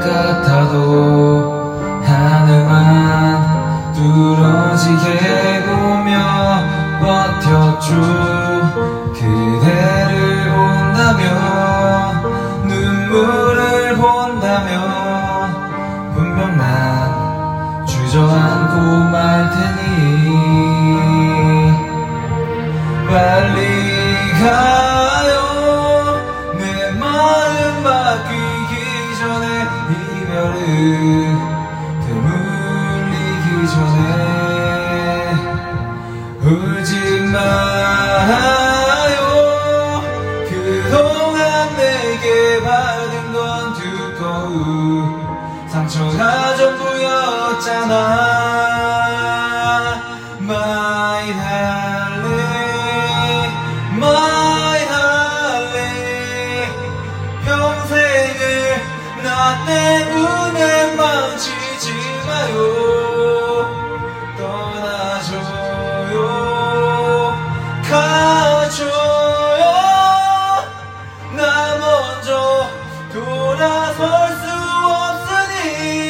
같아도 하늘만 뚫어지게 보며 버텼죠. 그대를 본다면, 눈물을 본다면 분명 난 주저앉고 말 테니 빨리 가요. 내 마음 바뀌기 전에, 이별을 되물리기 전에 울지 말아요. 그동안 내게 받은 건 두꺼운 상처가 전부였잖아. My darling, my darling, 평생을 나 때문에 망치지 마요. 떠나줘요, 가줘요. 나 먼저 돌아설 수 없으니.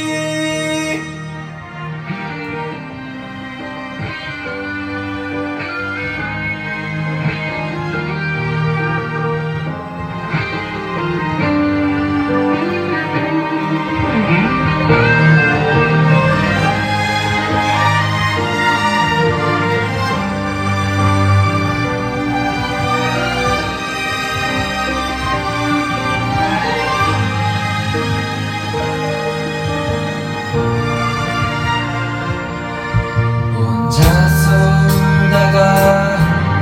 혼자서 울다가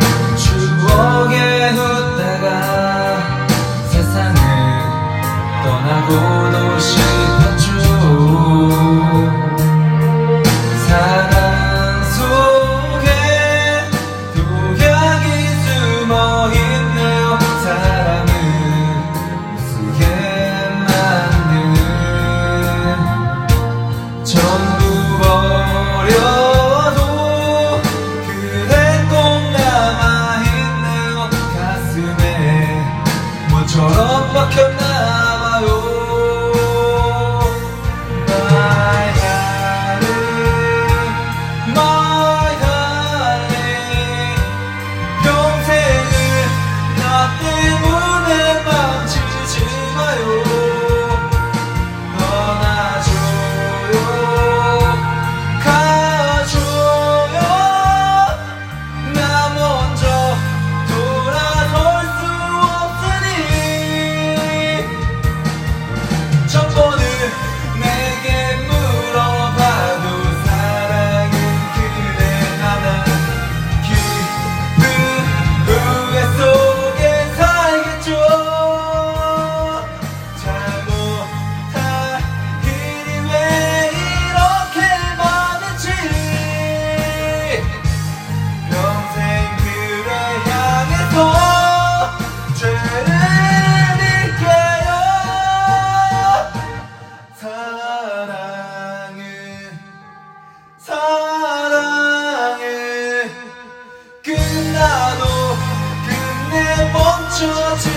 추억에 웃다가 세상을 떠나고도 싶었죠. 사랑 속에 독약이 숨어있네요. 사랑을 우습게 만드는 전부 버려도 그댄 꼭 남아있네요. 가슴에 뭐처럼 박혔나봐요. My darling, my darling, 평생을 나 때문에 망치지 마요. 떠나줘요, 가줘요. 나 먼저 돌아설 수 없으니. 첫 번을 내게 물어봐도 사랑은 그대 하나. 기쁜 후회 속에 살겠죠. 잘못한 일이 왜 이렇게 많은지 평생 그대 향해서 죄를 질게요. 사랑은 끝나도 끝내 멈춰지